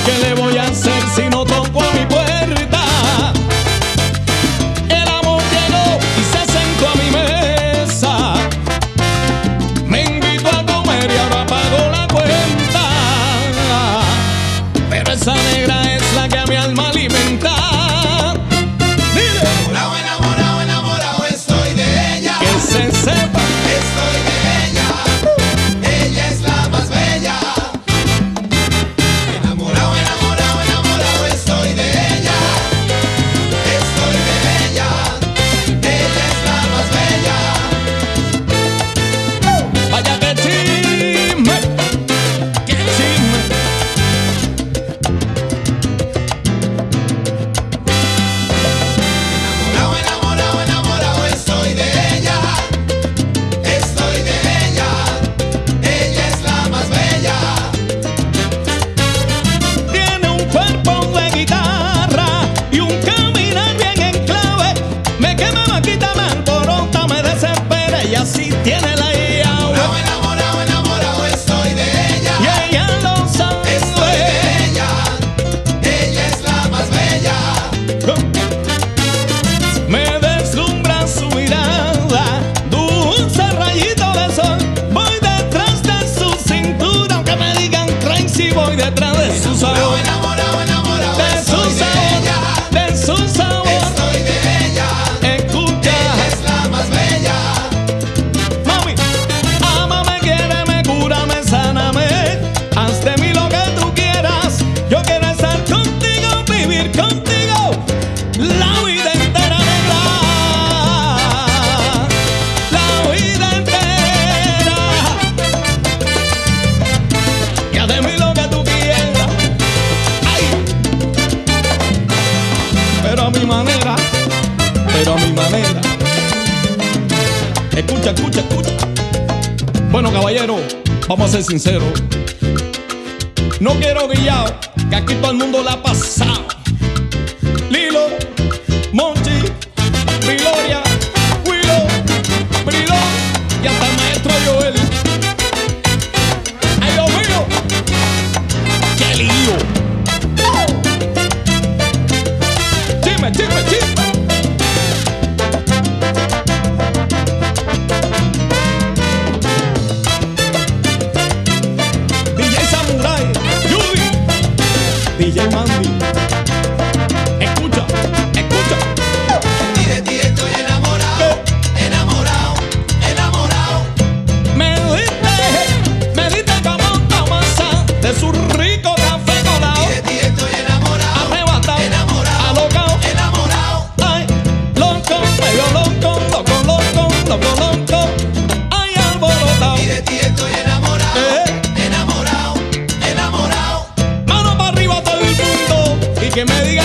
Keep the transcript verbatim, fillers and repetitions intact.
¿Qué le voy a hacer si no toco a mi puerta? El amor llegó y se sentó a mi mesa. Me invitó a comer y ahora pago la cuenta. Pero esa negra es la que a mi alma alimenta. Dile. Enamorado, enamorado, enamorado estoy de ella. Que se sepa. Estoy de ella. Ella es la más bella. Enamorado, enamorado, enamorado estoy de ella. Estoy de ella. Ella es la más bella. Vaya que chisme, que chisme. Enamorado, enamorado, enamorado estoy de ella. Estoy de ella. Ella es la más bella. Tiene un cuerpo de guitarra y un caminar bien en clave. Me quema, me quita, me alborota, me desespera y así tiene la llave. Enamorado, enamorado, enamorado estoy de ella. Y ella lo sabe. Estoy de ella. Ella es la más bella. Me deslumbra su mirada, dulce rayito de sol. Voy detrás de su cintura, aunque me digan crazy, voy detrás de su sabor. Enamorado, enamorado De su estoy de ella. sabor, de su sabor. Estoy de ella. Escucha, Ella es la más bella. mami, ámame, quiéreme, cúrame, sáname. Haz de mí lo que tú quieras. Yo quiero estar contigo, vivir contigo la vida entera, negra. La vida entera. Y haz de mí lo que tú quieras. Ay. Pero a mi manera, pero a mi manera. Escucha, escucha, escucha. Bueno, caballero, vamos a ser sinceros. No quiero guillao, que aquí todo el mundo la ha pasado. Lilo, Monchi, Gloria, Willow, Brilo y hasta el maestro Joel. ¡Ay, Dios mío! ¡Qué lío! ¡Chisme, chisme, chisme! D J Samurai, Judy, D J Mandy. Escucha, escucha. Y de ti estoy enamorado. Enamorado, enamorado. Me diste, me diste como un tomasa de su rico café colado. Y de ti estoy enamorado. Arrebatado, Enamorado. alocao. Enamorado. Ay, loco, medio loco, loco, loco, loco, loco. Ay, alborotado. Y de ti estoy enamorado. Eh. Enamorado, enamorado. Mano para arriba todo el mundo y que me diga